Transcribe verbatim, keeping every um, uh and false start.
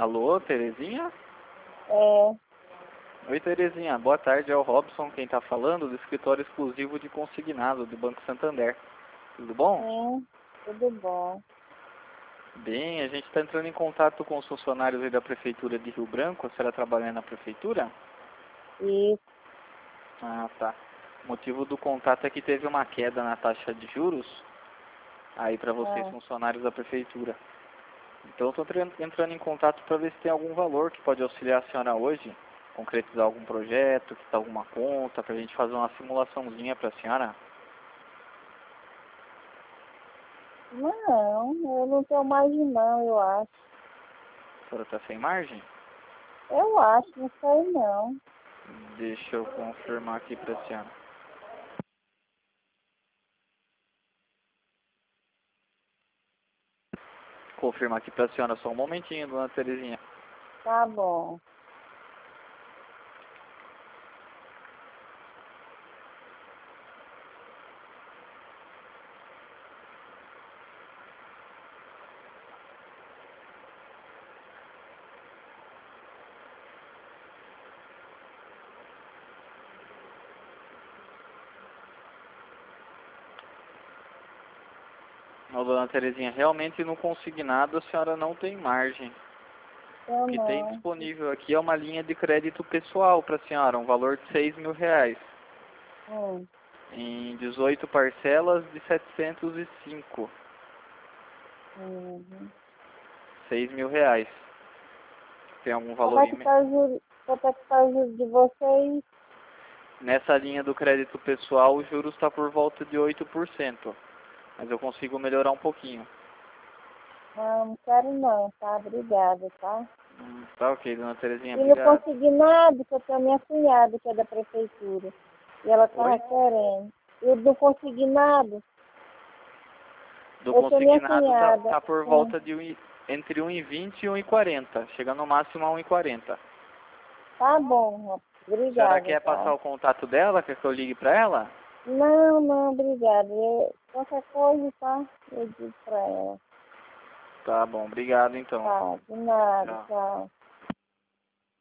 Alô, Terezinha? É, Oi, Terezinha. Boa tarde, é o Robson quem está falando, do escritório exclusivo de consignado do Banco Santander. Tudo bom? sim, tudo bom. Bem, a gente está entrando em contato com os funcionários aí da Prefeitura de Rio Branco. A senhora trabalha na Prefeitura? Isso, Ah, tá. O motivo do contato é que teve uma queda na taxa de juros aí para vocês, ah, funcionários da Prefeitura. Então, estou entrando em contato para ver se tem algum valor que pode auxiliar a senhora hoje, concretizar algum projeto, quitar alguma conta, para a gente fazer uma simulaçãozinha para a senhora. não, eu não tenho margem não, eu acho. A senhora está sem margem? Eu acho, não sei não. Deixa eu confirmar aqui para a senhora. Confirmar aqui para a senhora só um momentinho, dona Terezinha. Tá bom. Ô, dona Terezinha, realmente no consignado a senhora não tem margem. O Eu que tem não. disponível aqui é uma linha de crédito pessoal para a senhora, um valor de seis mil reais. Hum, Em dezoito parcelas de setecentos e cinco. uhum. seis mil reais. Tem algum Como valor é em... que tá o juro, quanto é que tá o juro de vocês? Nessa linha do crédito pessoal, o juros está por volta de oito por cento. Mas eu consigo melhorar um pouquinho. Não, não quero não, tá? Obrigada, tá? Hum, tá ok, dona Terezinha, E não obrigado. consegui nada, que eu tenho a minha cunhada, que é da prefeitura. E ela tava Oi? querendo. Eu não consegui nada. Do Eu tenho minha consignado tá, cunhada. tá por Sim. volta de um, e- entre um e vinte e um e quarenta, chegando no máximo a um e quarenta. Tá bom, A senhora obrigada, quer passar tá? o contato dela? Quer que eu ligue para ela? Não, não, obrigada. Eu, qualquer coisa, tá? Eu digo pra ela. Tá bom, obrigado então. Tá, de nada, Tchau. tchau.